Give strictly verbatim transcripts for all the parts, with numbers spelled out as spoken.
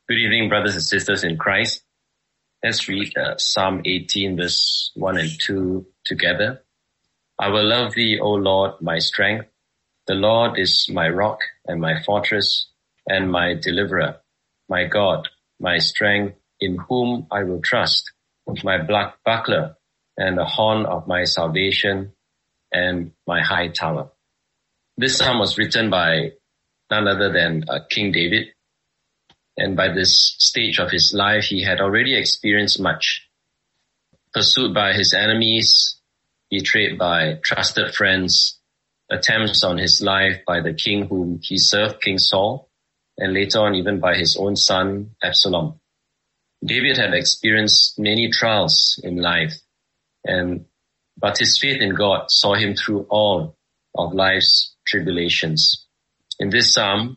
Good evening, brothers and sisters in Christ. Let's read uh, Psalm eighteen, verse one and two together. I will love thee, O Lord, my strength. The Lord is my rock and my fortress and my deliverer, my God, my strength, in whom I will trust, my buckler and the horn of my salvation and my high tower. This psalm was written by none other than uh, King David. And by this stage of his life, he had already experienced much. Pursued by his enemies, betrayed by trusted friends, attempts on his life by the king whom he served, King Saul, and later on even by his own son, Absalom. David had experienced many trials in life, and but his faith in God saw him through all of life's tribulations. In this psalm,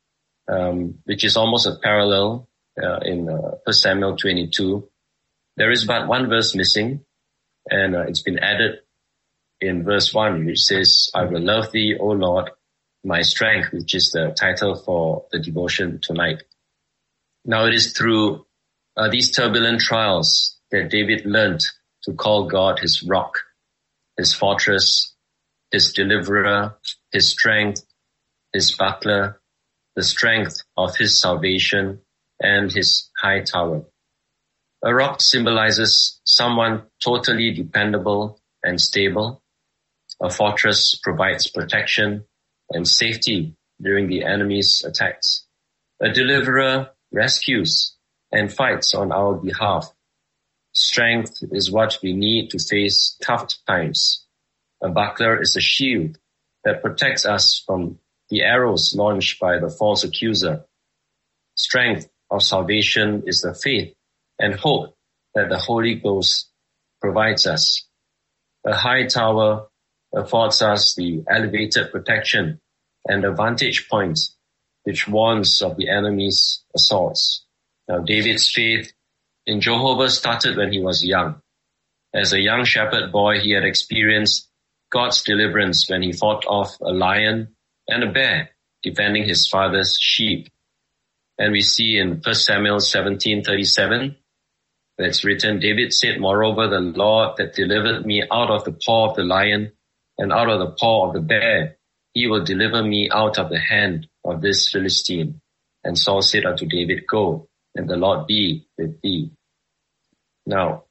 Um, which is almost a parallel uh, in uh, First Samuel twenty-two. There is but one verse missing, and uh, it's been added in verse one, which says, I will love thee, O Lord, my strength, which is the title for the devotion tonight. Now it is through uh, these turbulent trials that David learned to call God his rock, his fortress, his deliverer, his strength, his buckler, the strength of his salvation, and his high tower. A rock symbolizes someone totally dependable and stable. A fortress provides protection and safety during the enemy's attacks. A deliverer rescues and fights on our behalf. Strength is what we need to face tough times. A buckler is a shield that protects us from the arrows launched by the false accuser. Strength of salvation is the faith and hope that the Holy Ghost provides us. A high tower affords us the elevated protection and the vantage point which warns of the enemy's assaults. Now, David's faith in Jehovah started when he was young. As a young shepherd boy, he had experienced God's deliverance when he fought off a lion and a bear defending his father's sheep. And we see in First Samuel seventeen thirty-seven, where it's written, David said, moreover, the Lord that delivered me out of the paw of the lion and out of the paw of the bear, he will deliver me out of the hand of this Philistine. And Saul said unto David, go, and the Lord be with thee. Now,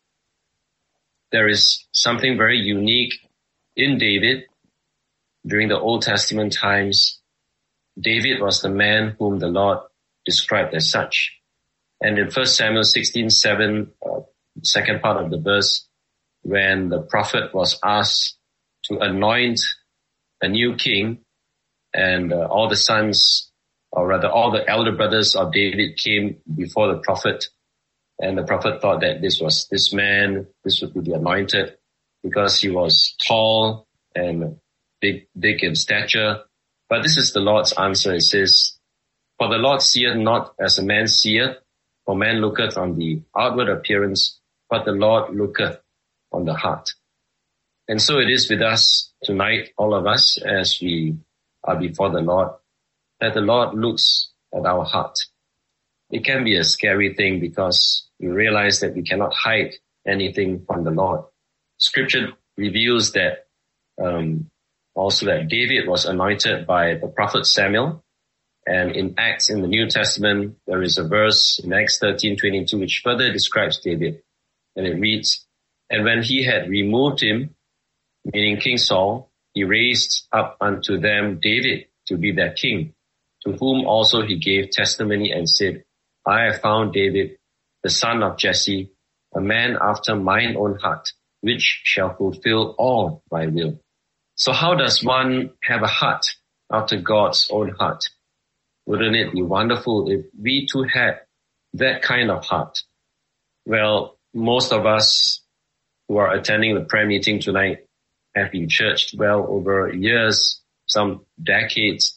there is something very unique in David. During the Old Testament times, David was the man whom the Lord described as such. And in First Samuel sixteen seven, uh, second part of the verse, when the prophet was asked to anoint a new king, and uh, all the sons, or rather all the elder brothers of David came before the prophet, and the prophet thought that this was this man, this would be anointed, because he was tall and big, big in stature. But this is the Lord's answer. It says, for the Lord seeth not as a man seeth, for man looketh on the outward appearance, but the Lord looketh on the heart. And so it is with us tonight, all of us, as we are before the Lord, that the Lord looks at our heart. It can be a scary thing because we realize that we cannot hide anything from the Lord. Scripture reveals that um, also that David was anointed by the prophet Samuel. And in Acts in the New Testament, there is a verse in Acts thirteen twenty-two which further describes David. And it reads, and when he had removed him, meaning King Saul, he raised up unto them David to be their king, to whom also he gave testimony and said, I have found David, the son of Jesse, a man after mine own heart, which shall fulfill all my will. So how does one have a heart after God's own heart? Wouldn't it be wonderful if we too had that kind of heart? Well, most of us who are attending the prayer meeting tonight have been churched well over years, some decades,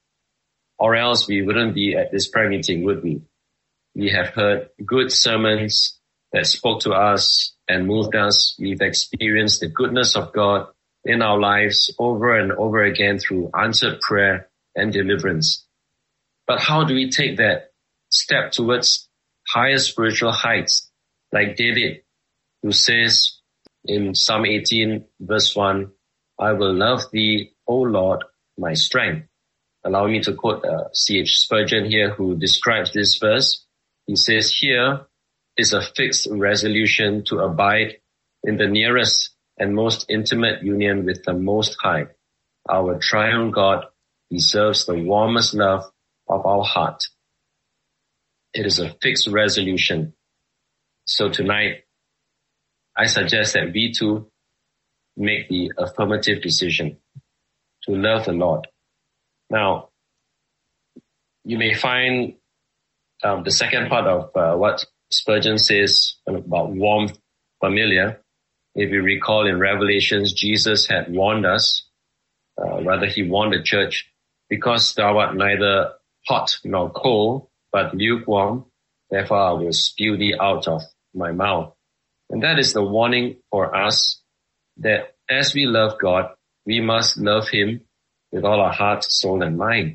or else we wouldn't be at this prayer meeting, would we? We have heard good sermons that spoke to us and moved us. We've experienced the goodness of God in our lives over and over again through answered prayer and deliverance. But how do we take that step towards higher spiritual heights, like David, who says in Psalm eighteen, verse one, I will love thee, O Lord, my strength. Allow me to quote uh, C H Spurgeon here, who describes this verse. He says, here is a fixed resolution to abide in the nearest and most intimate union with the Most High. Our triune God deserves the warmest love of our heart. It is a fixed resolution. So tonight, I suggest that we too make the affirmative decision to love the Lord. Now, you may find um, the second part of uh, what Spurgeon says about warmth familiar. If you recall in Revelations, Jesus had warned us, uh, rather he warned the church, because thou art neither hot nor cold, but lukewarm, therefore I will spew thee out of my mouth. And that is the warning for us that as we love God, we must love him with all our heart, soul, and mind.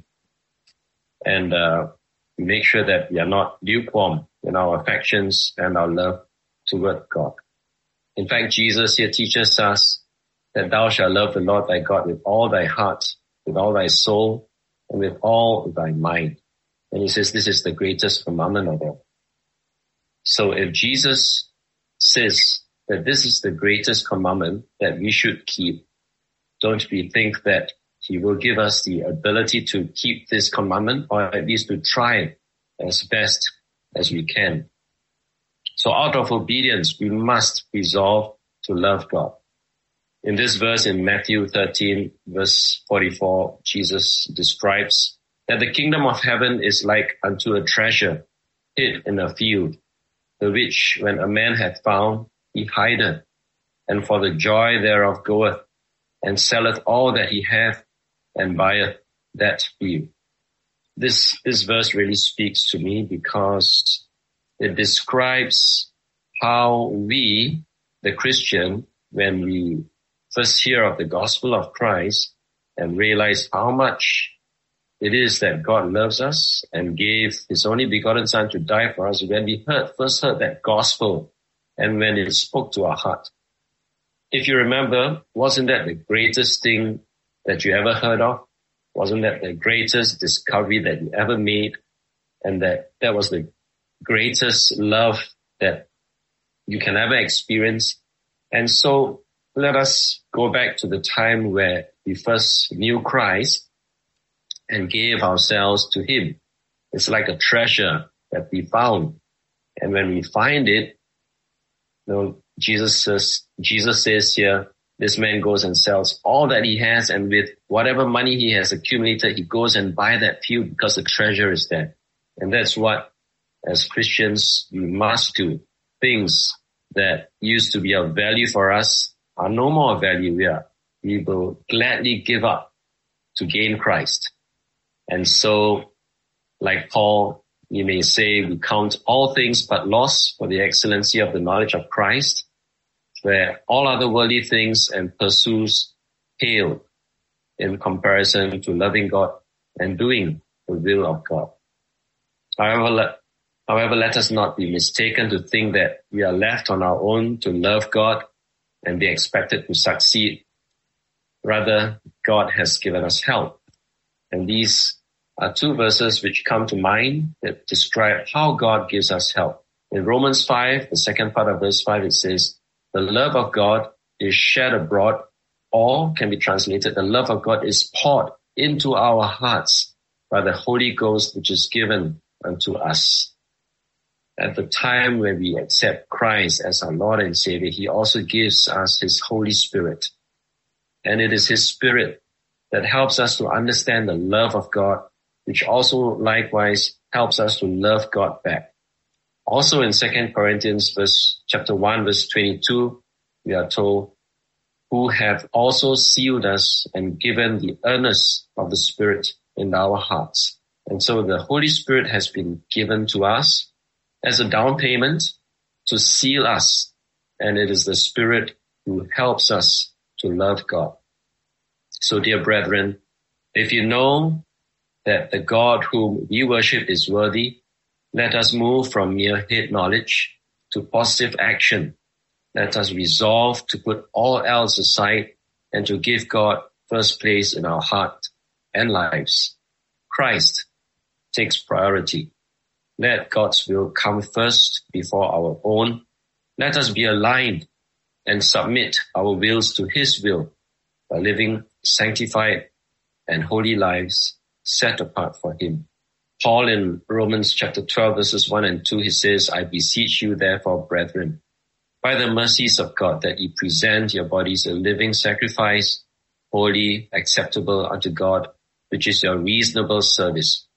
And uh, make sure that we are not lukewarm in our affections and our love toward God. In fact, Jesus here teaches us that thou shalt love the Lord thy God with all thy heart, with all thy soul, and with all thy mind. And he says this is the greatest commandment of all. So if Jesus says that this is the greatest commandment that we should keep, don't we think that he will give us the ability to keep this commandment, or at least to try as best as we can? So out of obedience, we must resolve to love God. In this verse in Matthew thirteen, verse forty-four, Jesus describes that the kingdom of heaven is like unto a treasure hid in a field, the which when a man hath found, he hideth, and for the joy thereof goeth, and selleth all that he hath, and buyeth that field. This, this verse really speaks to me because it describes how we, the Christian, when we first hear of the gospel of Christ and realize how much it is that God loves us and gave his only begotten son to die for us, when we heard, first heard that gospel and when it spoke to our heart. If you remember, wasn't that the greatest thing that you ever heard of? Wasn't that the greatest discovery that you ever made? And that that was the greatest love that you can ever experience. And so let us go back to the time where we first knew Christ and gave ourselves to him. It's like a treasure that we found. And when we find it, you know, Jesus says, Jesus says here, this man goes and sells all that he has, and with whatever money he has accumulated, he goes and buy that field because the treasure is there. And that's what, as Christians, we must do. Things that used to be of value for us are no more of value. We are, we will gladly give up to gain Christ. And so, like Paul, you may say, we count all things but loss for the excellency of the knowledge of Christ, where all other worldly things and pursuits pale in comparison to loving God and doing the will of God. However, let, however, let us not be mistaken to think that we are left on our own to love God and be expected to succeed. Rather, God has given us help. And these are two verses which come to mind that describe how God gives us help. In Romans five, the second part of verse five, it says, the love of God is shed abroad, or can be translated, the love of God is poured into our hearts by the Holy Ghost which is given unto us. At the time when we accept Christ as our Lord and Savior, he also gives us his Holy Spirit. And it is his Spirit that helps us to understand the love of God, which also likewise helps us to love God back. Also in Second Corinthians verse, chapter one, verse twenty-two, we are told, who have also sealed us and given the earnest of the Spirit in our hearts. And so the Holy Spirit has been given to us as a down payment to seal us. And it is the Spirit who helps us to love God. So dear brethren, if you know that the God whom we worship is worthy, Let us move from mere head knowledge to positive action. Let us resolve to put all else aside and to give God first place in our heart and lives. Christ takes priority. Let God's will come first before our own. Let us be aligned and submit our wills to His will by living sanctified and holy lives set apart for Him. Paul in Romans chapter twelve verses one and two, he says, I beseech you therefore, brethren, by the mercies of God, that ye present your bodies a living sacrifice, holy, acceptable unto God, which is your reasonable service.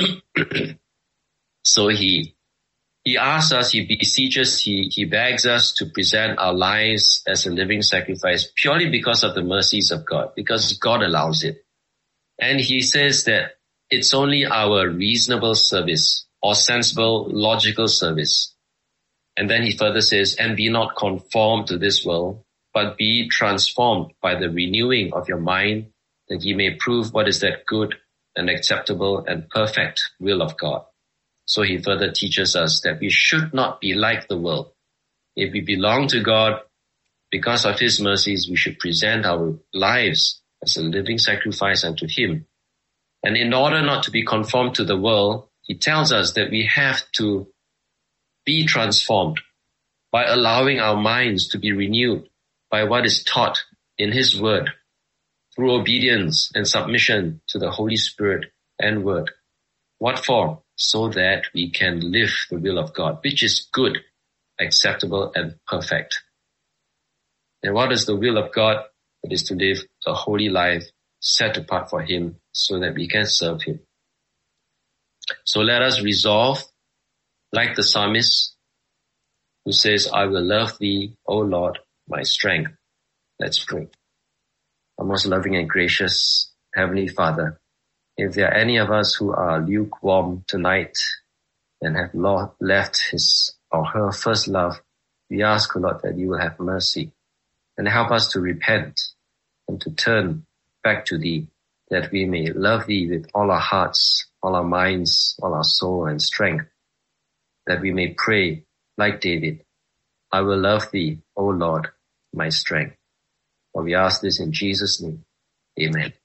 So he, he asks us, he beseeches, he, he begs us to present our lives as a living sacrifice purely because of the mercies of God, because God allows it. And he says that it's only our reasonable service or sensible, logical service. And then he further says, and be not conformed to this world, but be transformed by the renewing of your mind, that ye may prove what is that good and acceptable and perfect will of God. So he further teaches us that we should not be like the world. If we belong to God, because of His mercies, we should present our lives as a living sacrifice unto Him. And in order not to be conformed to the world, he tells us that we have to be transformed by allowing our minds to be renewed by what is taught in His word, through obedience and submission to the Holy Spirit and word. What for? So that we can live the will of God, which is good, acceptable, and perfect. And what is the will of God? It is to live a holy life set apart for Him so that we can serve Him. So let us resolve, like the psalmist who says, I will love Thee, O Lord, my strength. Let's pray. Our most loving and gracious Heavenly Father, if there are any of us who are lukewarm tonight and have left his or her first love, we ask, O Lord, that you will have mercy and help us to repent and to turn back to Thee, that we may love Thee with all our hearts, all our minds, all our soul and strength, that we may pray like David, I will love Thee, O Lord, my strength. For we ask this in Jesus' name. Amen.